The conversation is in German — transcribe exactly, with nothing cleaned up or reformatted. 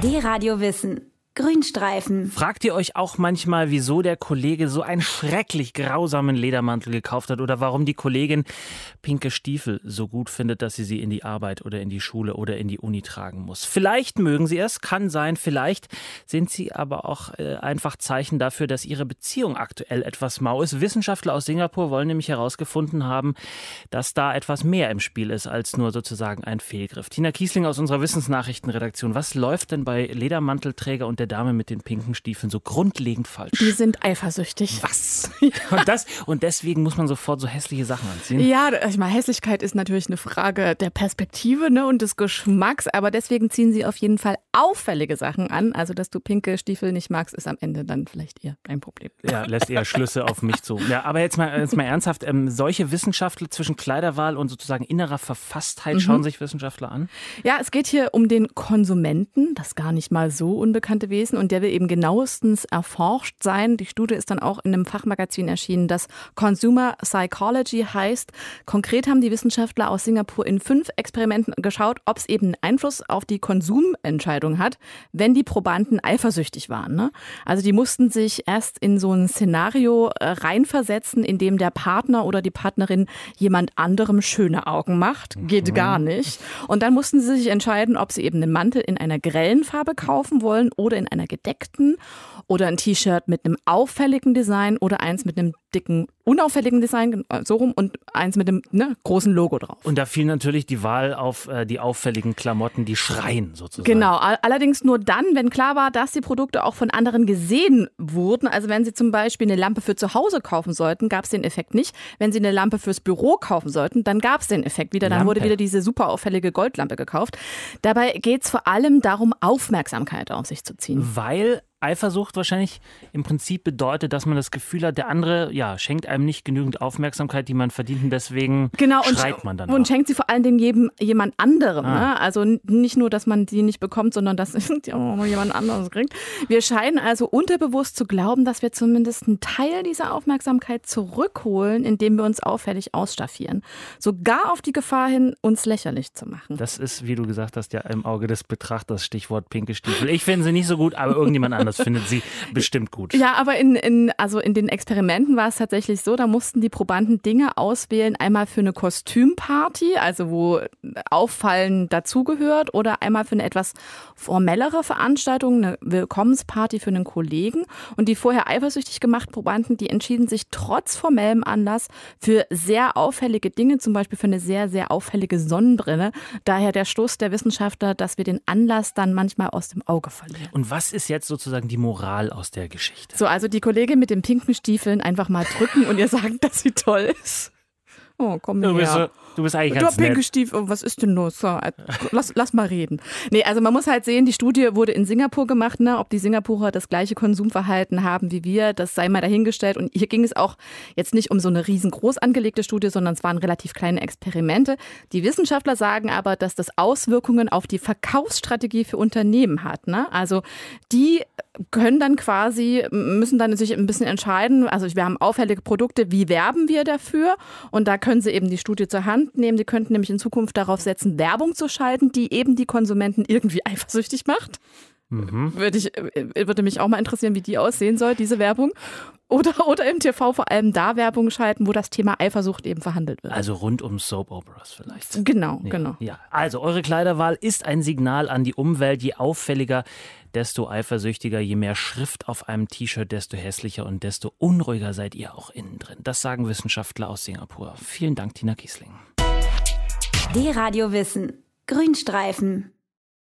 D-Radio Wissen. Grünstreifen. Fragt ihr euch auch manchmal, wieso der Kollege so einen schrecklich grausamen Ledermantel gekauft hat oder warum die Kollegin pinke Stiefel so gut findet, dass sie sie in die Arbeit oder in die Schule oder in die Uni tragen muss? Vielleicht mögen sie es, kann sein, vielleicht sind sie aber auch äh, einfach Zeichen dafür, dass ihre Beziehung aktuell etwas mau ist. Wissenschaftler aus Singapur wollen nämlich herausgefunden haben, dass da etwas mehr im Spiel ist als nur sozusagen ein Fehlgriff. Tina Kiesling aus unserer Wissensnachrichtenredaktion, was läuft denn bei Ledermantelträger und der Dame mit den pinken Stiefeln so grundlegend falsch? Die sind eifersüchtig. Was? Und, das, und deswegen muss man sofort so hässliche Sachen anziehen? Ja, ich meine, Hässlichkeit ist natürlich eine Frage der Perspektive, ne, und des Geschmacks, aber deswegen ziehen sie auf jeden Fall auffällige Sachen an. Also, dass du pinke Stiefel nicht magst, ist am Ende dann vielleicht eher ein Problem. Ja, lässt eher Schlüsse auf mich zu. Ja, aber jetzt mal, jetzt mal ernsthaft, ähm, solche Wissenschaftler zwischen Kleiderwahl und sozusagen innerer Verfasstheit, mhm. schauen sich Wissenschaftler an? Ja, es geht hier um den Konsumenten, das gar nicht mal so unbekannte Wesen, und der will eben genauestens erforscht sein. Die Studie ist dann auch in einem Fachmagazin erschienen, das Consumer Psychology heißt. Konkret haben die Wissenschaftler aus Singapur in fünf Experimenten geschaut, ob es eben einen Einfluss auf die Konsumentscheidung hat, wenn die Probanden eifersüchtig waren. Ne? Also die mussten sich erst in so ein Szenario reinversetzen, in dem der Partner oder die Partnerin jemand anderem schöne Augen macht. Geht mhm. gar nicht. Und dann mussten sie sich entscheiden, ob sie eben einen Mantel in einer grellen Farbe kaufen wollen oder in einer gedeckten oder ein T-Shirt mit einem auffälligen Design oder eins mit einem dicken, unauffälligen Design, so rum, und eins mit einem ne, großen Logo drauf. Und da fiel natürlich die Wahl auf äh, die auffälligen Klamotten, die schreien sozusagen. Genau, allerdings nur dann, wenn klar war, dass die Produkte auch von anderen gesehen wurden. Also wenn sie zum Beispiel eine Lampe für zu Hause kaufen sollten, gab es den Effekt nicht. Wenn sie eine Lampe fürs Büro kaufen sollten, dann gab es den Effekt wieder. Dann Lampe. Wurde wieder diese super auffällige Goldlampe gekauft. Dabei geht es vor allem darum, Aufmerksamkeit auf sich zu ziehen. Weil Eifersucht wahrscheinlich im Prinzip bedeutet, dass man das Gefühl hat, der andere ja, schenkt einem nicht genügend Aufmerksamkeit, die man verdient, und deswegen genau, schreit und, man dann und auch. schenkt sie vor allen Dingen jedem, jemand anderem. Ah. Ne? Also nicht nur, dass man sie nicht bekommt, sondern dass jemand anderes kriegt. Wir scheinen also unterbewusst zu glauben, dass wir zumindest einen Teil dieser Aufmerksamkeit zurückholen, indem wir uns auffällig ausstaffieren. Sogar auf die Gefahr hin, uns lächerlich zu machen. Das ist, wie du gesagt hast, ja im Auge des Betrachters, Stichwort pinke Stiefel. Ich finde sie nicht so gut, aber irgendjemand anderes findet sie bestimmt gut. Ja, aber in, in, also in den Experimenten war es tatsächlich so, da mussten die Probanden Dinge auswählen, einmal für eine Kostümparty, also wo Auffallen dazugehört, oder einmal für eine etwas formellere Veranstaltung, eine Willkommensparty für einen Kollegen. Und die vorher eifersüchtig gemachten Probanden, die entschieden sich trotz formellem Anlass für sehr auffällige Dinge, zum Beispiel für eine sehr, sehr auffällige Sonnenbrille. Daher der Schluss der Wissenschaftler, dass wir den Anlass dann manchmal aus dem Auge verlieren. Und was ist jetzt sozusagen die Moral aus der Geschichte? So, also die Kollegin mit den pinken Stiefeln einfach mal drücken und ihr sagen, dass sie toll ist. Oh, komm du bist, her. Du bist eigentlich du ganz hast pinke nett. Stiefel, oh, was ist denn los? So, lass, lass mal reden. Nee, also man muss halt sehen, die Studie wurde in Singapur gemacht, ne? Ob die Singapurer das gleiche Konsumverhalten haben wie wir, das sei mal dahingestellt. Und hier ging es auch jetzt nicht um so eine riesengroß angelegte Studie, sondern es waren relativ kleine Experimente. Die Wissenschaftler sagen aber, dass das Auswirkungen auf die Verkaufsstrategie für Unternehmen hat, ne? Also die können dann quasi, müssen dann sich ein bisschen entscheiden, also wir haben auffällige Produkte, wie werben wir dafür? Und da können sie eben die Studie zur Hand nehmen. Sie könnten nämlich in Zukunft darauf setzen, Werbung zu schalten, die eben die Konsumenten irgendwie eifersüchtig macht. Mhm. Würde, ich, würde mich auch mal interessieren, wie die aussehen soll, diese Werbung. Oder, oder im T V vor allem da Werbung schalten, wo das Thema Eifersucht eben verhandelt wird. Also rund um Soap Operas vielleicht. Genau, ja, genau. Ja. Also eure Kleiderwahl ist ein Signal an die Umwelt. Je auffälliger, desto eifersüchtiger. Je mehr Schrift auf einem T-Shirt, desto hässlicher und desto unruhiger seid ihr auch innen drin. Das sagen Wissenschaftler aus Singapur. Vielen Dank, Tina Kiesling. D-Radio Wissen. Grünstreifen.